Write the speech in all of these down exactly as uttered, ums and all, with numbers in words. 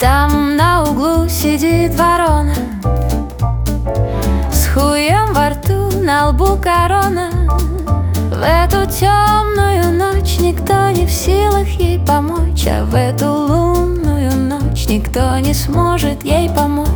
Там на углу сидит ворона с хуем во рту, на лбу корона. В эту темную ночь никто не в силах ей помочь, а в эту лунную ночь никто не сможет ей помочь.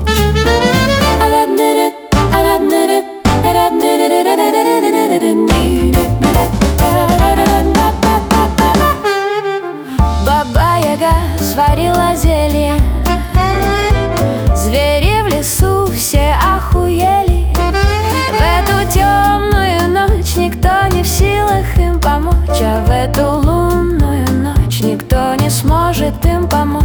Баба-яга сварила зелье, звери в лесу все охуели. В эту темную ночь никто не в силах им помочь, а в эту лунную ночь никто не сможет им помочь.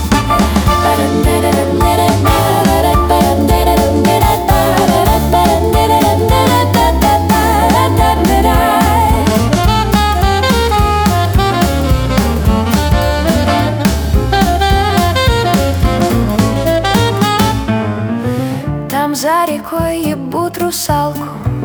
Там за рекой ебут русалку,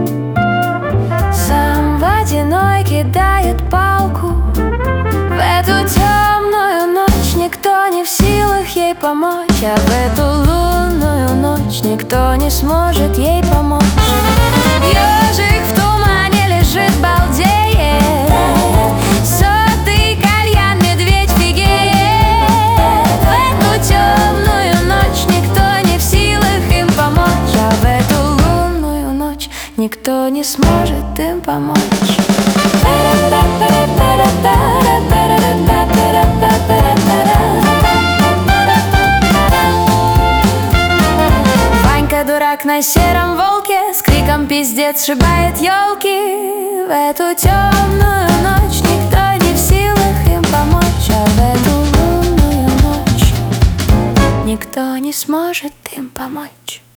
сам водяной кидает палку. В эту темную ночь никто не в силах ей помочь, а в эту лунную ночь никто не сможет ей помочь. Ёжик в тумане лежит, балдеет, сотый кальян, медведь фигеет. В эту темную ночь никто не в силах им помочь, а в эту лунную ночь никто не сможет им помочь. Ванька дурак на сером волке с криком пиздец сшибает елки. В эту темную ночь никто не в силах им помочь, а в эту лунную ночь никто не сможет им помочь.